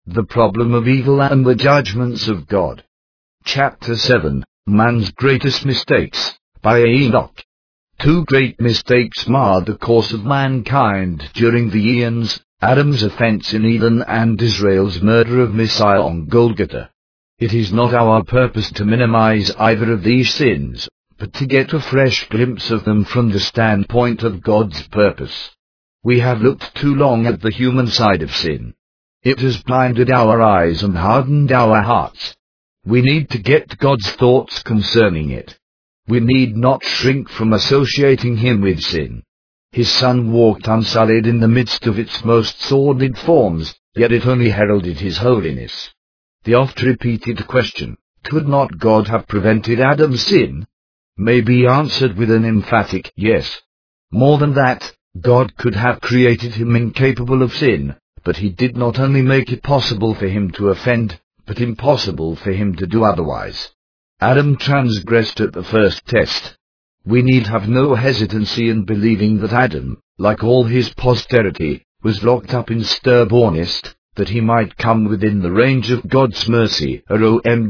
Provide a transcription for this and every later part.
The Problem of Evil and the Judgments of God. Chapter 7, Man's Greatest Mistakes, by Enoch. Two great mistakes marred the course of mankind during the eons: Adam's offense in Eden and Israel's murder of Messiah on Golgotha. It is not our purpose to minimize either of these sins, but to get a fresh glimpse of them from the standpoint of God's purpose. We have looked too long at the human side of sin. It has blinded our eyes and hardened our hearts. We need to get God's thoughts concerning it. We need not shrink from associating Him with sin. His Son walked unsullied in the midst of its most sordid forms, yet it only heralded His holiness. The oft-repeated question, could not God have prevented Adam's sin, may be answered with an emphatic yes. More than that, God could have created him incapable of sin, but He did not only make it possible for him to offend, but impossible for him to do otherwise. Adam transgressed at the first test. We need have no hesitancy in believing that Adam, like all his posterity, was locked up in stubbornness, that he might come within the range of God's mercy. Rom.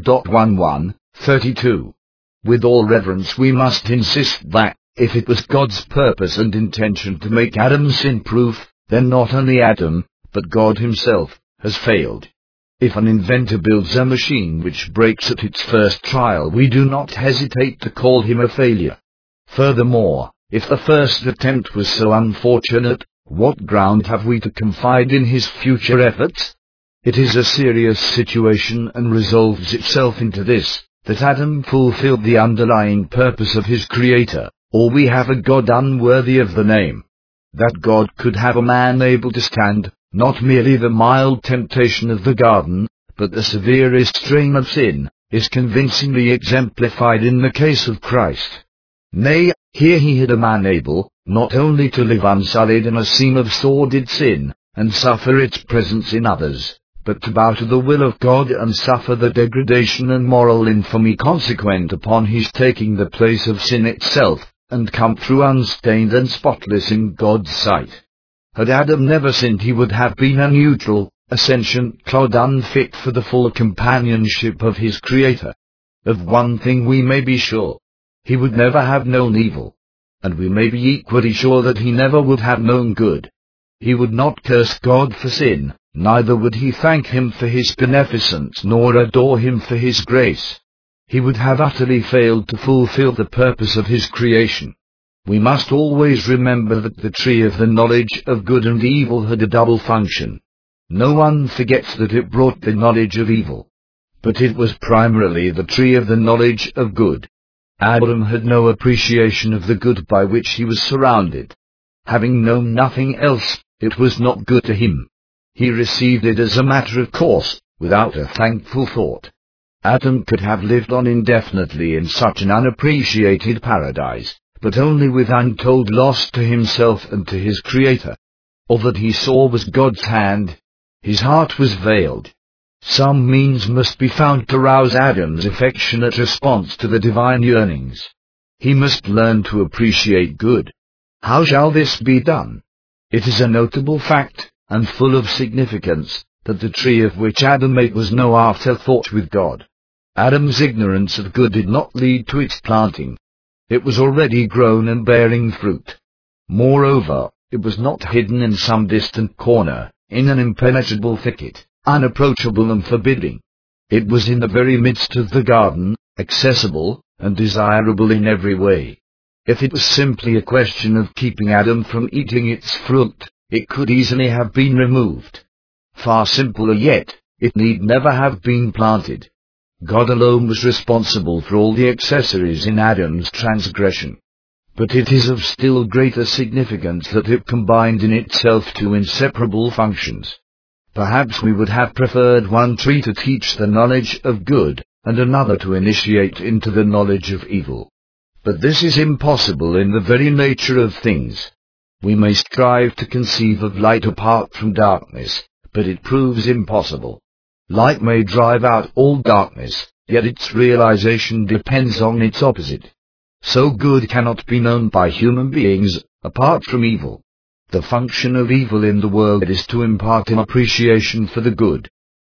11:32. With all reverence we must insist that, if it was God's purpose and intention to make Adam sin-proof, then not only Adam, but God Himself, has failed. If an inventor builds a machine which breaks at its first trial, we do not hesitate to call him a failure. Furthermore, if the first attempt was so unfortunate, what ground have we to confide in his future efforts? It is a serious situation and resolves itself into this, that Adam fulfilled the underlying purpose of his Creator, or we have a God unworthy of the name. That God could have a man able to stand, not merely the mild temptation of the garden, but the severest strain of sin, is convincingly exemplified in the case of Christ. Nay, here He had a man able, not only to live unsullied in a scene of sordid sin, and suffer its presence in others, but to bow to the will of God and suffer the degradation and moral infamy consequent upon His taking the place of sin itself, and come through unstained and spotless in God's sight. Had Adam never sinned, he would have been a neutral, a sentient clod unfit for the full companionship of his Creator. Of one thing we may be sure: he would never have known evil. And we may be equally sure that he never would have known good. He would not curse God for sin, neither would he thank Him for His beneficence nor adore Him for His grace. He would have utterly failed to fulfill the purpose of his creation. We must always remember that the tree of the knowledge of good and evil had a double function. No one forgets that it brought the knowledge of evil. But it was primarily the tree of the knowledge of good. Adam had no appreciation of the good by which he was surrounded. Having known nothing else, it was not good to him. He received it as a matter of course, without a thankful thought. Adam could have lived on indefinitely in such an unappreciated paradise, but only with untold loss to himself and to his Creator. All that he saw was God's hand. His heart was veiled. Some means must be found to rouse Adam's affectionate response to the divine yearnings. He must learn to appreciate good. How shall this be done? It is a notable fact, and full of significance, that the tree of which Adam ate was no afterthought with God. Adam's ignorance of good did not lead to its planting. It was already grown and bearing fruit. Moreover, it was not hidden in some distant corner, in an impenetrable thicket, unapproachable and forbidding. It was in the very midst of the garden, accessible, and desirable in every way. If it was simply a question of keeping Adam from eating its fruit, it could easily have been removed. Far simpler yet, it need never have been planted. God alone was responsible for all the accessories in Adam's transgression. But it is of still greater significance that it combined in itself two inseparable functions. Perhaps we would have preferred one tree to teach the knowledge of good, and another to initiate into the knowledge of evil. But this is impossible in the very nature of things. We may strive to conceive of light apart from darkness, but it proves impossible. Light may drive out all darkness, yet its realization depends on its opposite. So good cannot be known by human beings, apart from evil. The function of evil in the world is to impart an appreciation for the good.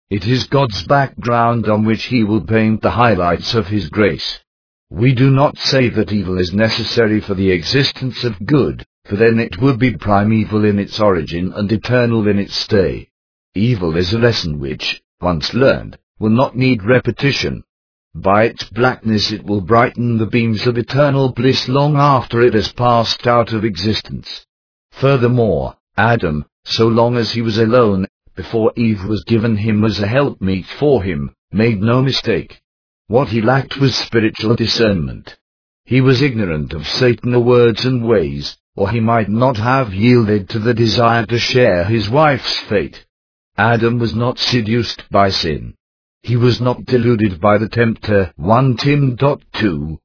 It is God's background on which He will paint the highlights of His grace. We do not say that evil is necessary for the existence of good, for then it would be primeval in its origin and eternal in its stay. Evil is a lesson which, once learned, will not need repetition. By its blackness it will brighten the beams of eternal bliss long after it has passed out of existence. Furthermore, Adam, so long as he was alone, before Eve was given him as a helpmeet for him, made no mistake. What he lacked was spiritual discernment. He was ignorant of Satan's words and ways, or he might not have yielded to the desire to share his wife's fate. Adam was not seduced by sin. He was not deluded by the tempter. 1 Tim 2,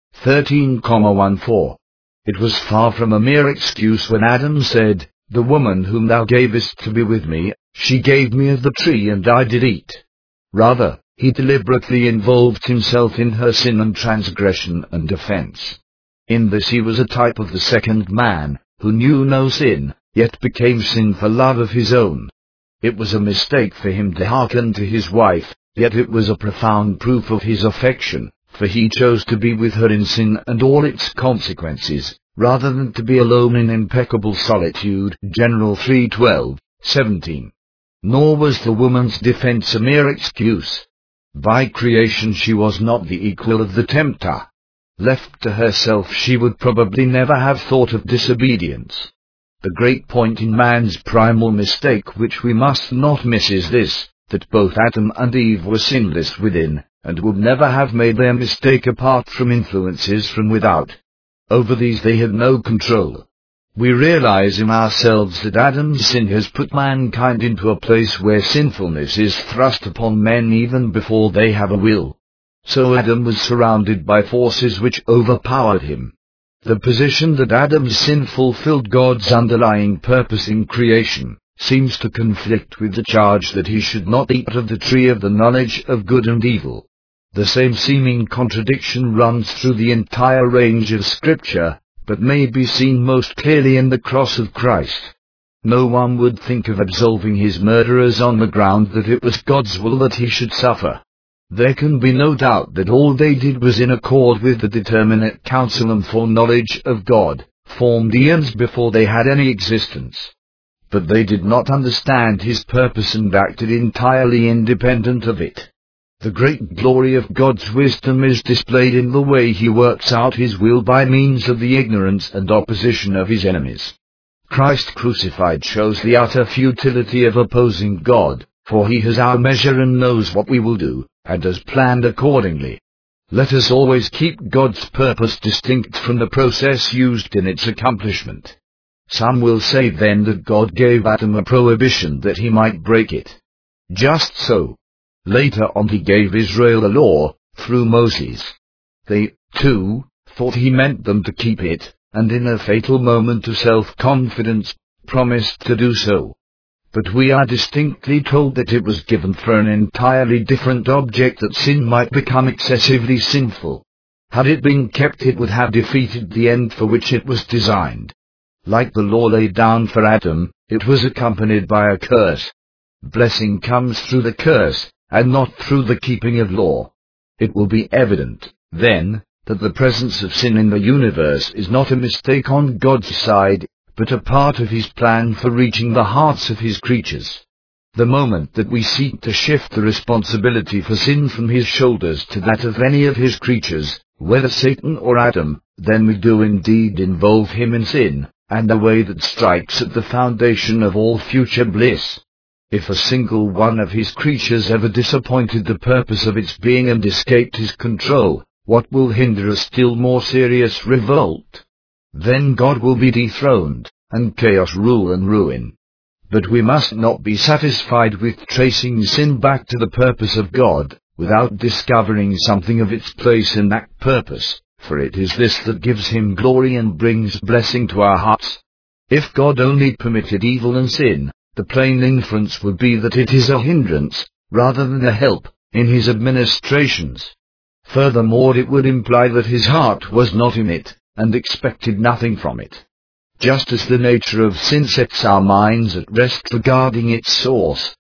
13,14. It was far from a mere excuse when Adam said, "The woman whom thou gavest to be with me, she gave me of the tree and I did eat." Rather, he deliberately involved himself in her sin and transgression and offense. In this he was a type of the second man, who knew no sin, yet became sin for love of his own. It was a mistake for him to hearken to his wife, yet it was a profound proof of his affection, for he chose to be with her in sin and all its consequences, rather than to be alone in impeccable solitude. General 3:12, 17. Nor was the woman's defense a mere excuse. By creation she was not the equal of the tempter. Left to herself she would probably never have thought of disobedience. The great point in man's primal mistake which we must not miss is this, that both Adam and Eve were sinless within, and would never have made their mistake apart from influences from without. Over these they had no control. We realize in ourselves that Adam's sin has put mankind into a place where sinfulness is thrust upon men even before they have a will. So Adam was surrounded by forces which overpowered him. The position that Adam's sin fulfilled God's underlying purpose in creation seems to conflict with the charge that he should not eat of the tree of the knowledge of good and evil. The same seeming contradiction runs through the entire range of Scripture, but may be seen most clearly in the cross of Christ. No one would think of absolving his murderers on the ground that it was God's will that he should suffer. There can be no doubt that all they did was in accord with the determinate counsel and foreknowledge of God, formed eons before they had any existence. But they did not understand His purpose and acted entirely independent of it. The great glory of God's wisdom is displayed in the way He works out His will by means of the ignorance and opposition of His enemies. Christ crucified shows the utter futility of opposing God, for He has our measure and knows what we will do, and has planned accordingly. Let us always keep God's purpose distinct from the process used in its accomplishment. Some will say then that God gave Adam a prohibition that he might break it. Just so. Later on He gave Israel a law, through Moses. They, too, thought He meant them to keep it, and in a fatal moment of self-confidence, promised to do so. But we are distinctly told that it was given for an entirely different object, that sin might become excessively sinful. Had it been kept, it would have defeated the end for which it was designed. Like the law laid down for Adam, it was accompanied by a curse. Blessing comes through the curse, and not through the keeping of law. It will be evident, then, that the presence of sin in the universe is not a mistake on God's side, but a part of His plan for reaching the hearts of His creatures. The moment that we seek to shift the responsibility for sin from His shoulders to that of any of His creatures, whether Satan or Adam, then we do indeed involve him in sin, and a way that strikes at the foundation of all future bliss. If a single one of His creatures ever disappointed the purpose of its being and escaped His control, what will hinder a still more serious revolt? Then God will be dethroned, and chaos rule and ruin. But we must not be satisfied with tracing sin back to the purpose of God, without discovering something of its place in that purpose, for it is this that gives Him glory and brings blessing to our hearts. If God only permitted evil and sin, the plain inference would be that it is a hindrance, rather than a help, in His administrations. Furthermore, it would imply that His heart was not in it, and expected nothing from it. Just as the nature of sin sets our minds at rest regarding its source,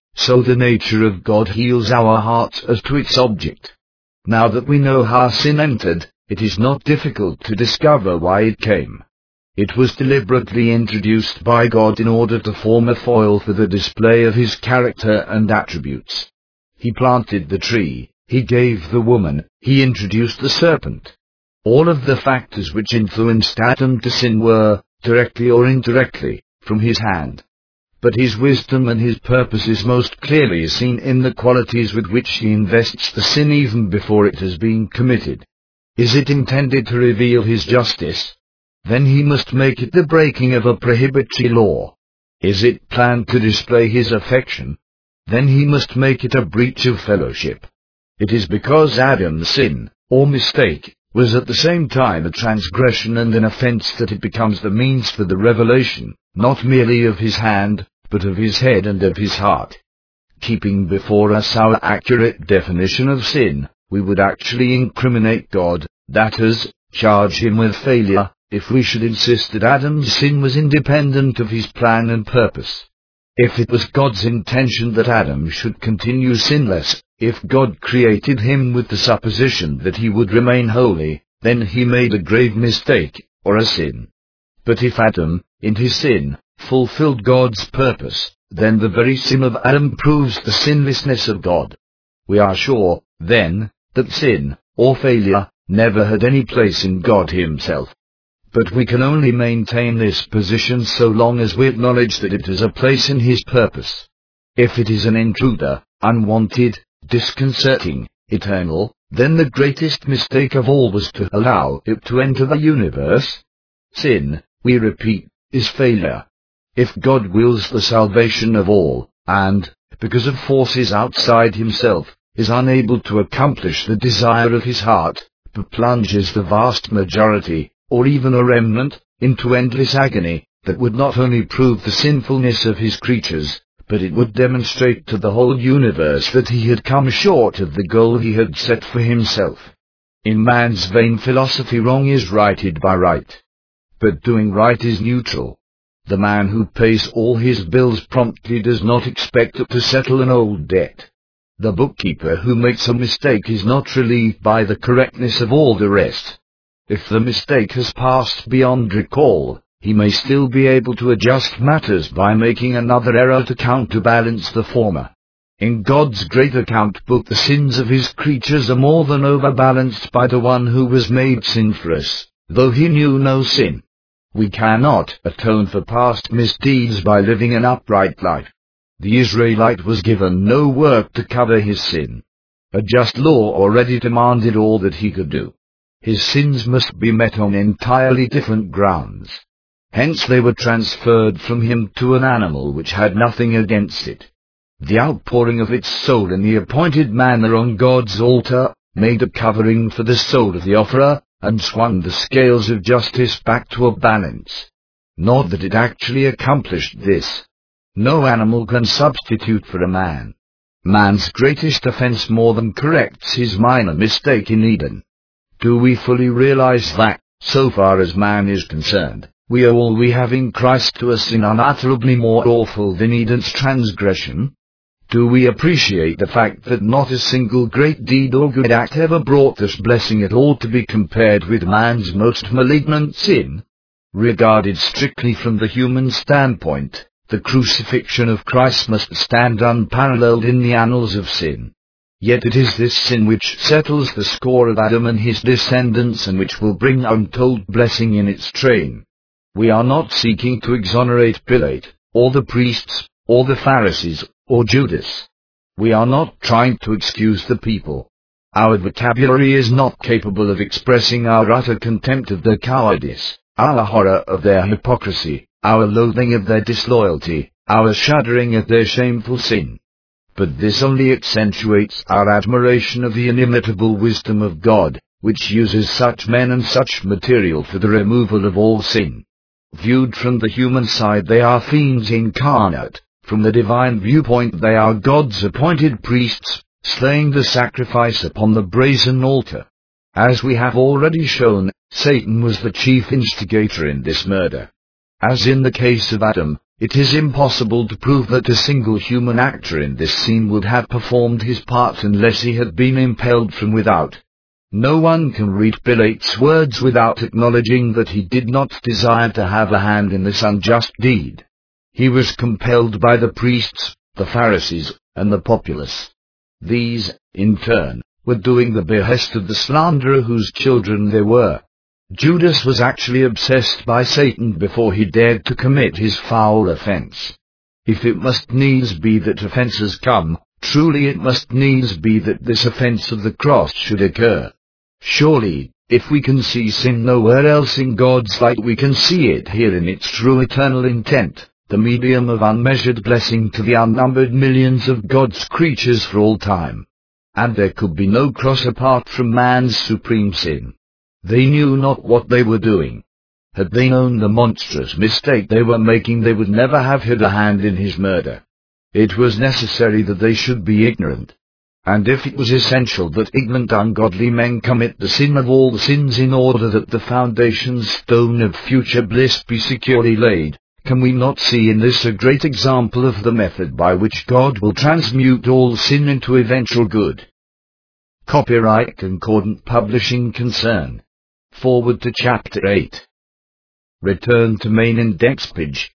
so the nature of God heals our hearts as to its object. Now that we know how sin entered, it is not difficult to discover why it came. It was deliberately introduced by God in order to form a foil for the display of His character and attributes. He planted the tree, He gave the woman, He introduced the serpent. All of the factors which influenced Adam to sin were, directly or indirectly, from His hand. But His wisdom and His purpose is most clearly seen in the qualities with which He invests the sin even before it has been committed. Is it intended to reveal His justice? Then He must make it the breaking of a prohibitory law. Is it planned to display His affection? Then He must make it a breach of fellowship. It is because Adam's sin, or mistake, was at the same time a transgression and an offense that it becomes the means for the revelation, not merely of His hand, but of His head and of His heart. Keeping before us our accurate definition of sin, we would actually incriminate God, that is, charge Him with failure, if we should insist that Adam's sin was independent of His plan and purpose. If it was God's intention that Adam should continue sinless, if God created him with the supposition that he would remain holy, then He made a grave mistake, or a sin. But if Adam, in his sin, fulfilled God's purpose, then the very sin of Adam proves the sinlessness of God. We are sure, then, that sin, or failure, never had any place in God Himself. But we can only maintain this position so long as we acknowledge that it has a place in His purpose. If it is an intruder, unwanted, disconcerting, eternal, then the greatest mistake of all was to allow it to enter the universe. Sin, we repeat, is failure. If God wills the salvation of all, and, because of forces outside Himself, is unable to accomplish the desire of His heart, but plunges the vast majority, or even a remnant, into endless agony, that would not only prove the sinfulness of His creatures, but it would demonstrate to the whole universe that He had come short of the goal He had set for Himself. In man's vain philosophy, wrong is righted by right. But doing right is neutral. The man who pays all his bills promptly does not expect to settle an old debt. The bookkeeper who makes a mistake is not relieved by the correctness of all the rest. If the mistake has passed beyond recall, he may still be able to adjust matters by making another error to counterbalance the former. In God's great account book, the sins of His creatures are more than overbalanced by the one who was made sin for us, though He knew no sin. We cannot atone for past misdeeds by living an upright life. The Israelite was given no work to cover his sin. A just law already demanded all that he could do. His sins must be met on entirely different grounds. Hence they were transferred from him to an animal which had nothing against it. The outpouring of its soul in the appointed manner on God's altar made a covering for the soul of the offerer, and swung the scales of justice back to a balance. Not that it actually accomplished this. No animal can substitute for a man. Man's greatest offense more than corrects his minor mistake in Eden. Do we fully realize that, so far as man is concerned, we owe all we have in Christ to a sin unutterably more awful than Eden's transgression? Do we appreciate the fact that not a single great deed or good act ever brought us blessing at all to be compared with man's most malignant sin? Regarded strictly from the human standpoint, the crucifixion of Christ must stand unparalleled in the annals of sin. Yet it is this sin which settles the score of Adam and his descendants, and which will bring untold blessing in its train. We are not seeking to exonerate Pilate, or the priests, or the Pharisees, or Judas. We are not trying to excuse the people. Our vocabulary is not capable of expressing our utter contempt of their cowardice, our horror of their hypocrisy, our loathing of their disloyalty, our shuddering at their shameful sin. But this only accentuates our admiration of the inimitable wisdom of God, which uses such men and such material for the removal of all sin. Viewed from the human side, they are fiends incarnate. From the divine viewpoint, they are God's appointed priests, slaying the sacrifice upon the brazen altar. As we have already shown, Satan was the chief instigator in this murder. As in the case of Adam, It is impossible to prove that a single human actor in this scene would have performed his part unless he had been impelled from without. No one can read Pilate's words without acknowledging that he did not desire to have a hand in this unjust deed. He was compelled by the priests, the Pharisees, and the populace. These, in turn, were doing the behest of the slanderer whose children they were. Judas was actually obsessed by Satan before he dared to commit his foul offense. If it must needs be that offenses come, truly it must needs be that this offense of the cross should occur. Surely, if we can see sin nowhere else in God's light, we can see it here in its true eternal intent, the medium of unmeasured blessing to the unnumbered millions of God's creatures for all time. And there could be no cross apart from man's supreme sin. They knew not what they were doing. Had they known the monstrous mistake they were making, they would never have had a hand in his murder. It was necessary that they should be ignorant. And if it was essential that ignorant ungodly men commit the sin of all sins in order that the foundation stone of future bliss be securely laid, can we not see in this a great example of the method by which God will transmute all sin into eventual good? Copyright Concordant Publishing Concern. Forward to Chapter 8. Return to main index page.